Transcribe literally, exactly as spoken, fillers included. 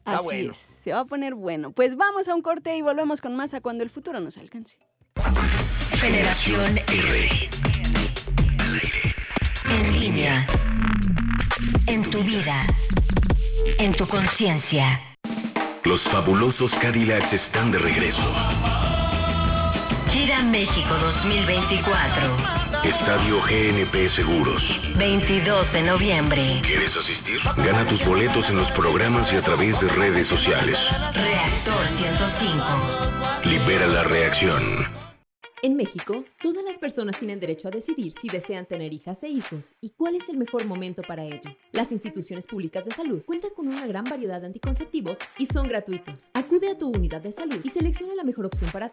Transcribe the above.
Está Así bueno. es, se va a poner bueno. Pues vamos a un corte y volvemos con más a cuando el futuro nos alcance. Generación R. En línea. En tu vida. En tu conciencia. Los fabulosos Cadillacs están de regreso. Gira México dos mil veinticuatro. Estadio G N P Seguros. veintidós de noviembre. ¿Quieres asistir? Gana tus boletos en los programas y a través de redes sociales. Reactor ciento cinco. Libera la reacción. En México, todas las personas tienen derecho a decidir si desean tener hijas e hijos y cuál es el mejor momento para ello. Las instituciones públicas de salud cuentan con una gran variedad de anticonceptivos y son gratuitos. Acude a tu unidad de salud y selecciona la mejor opción para ti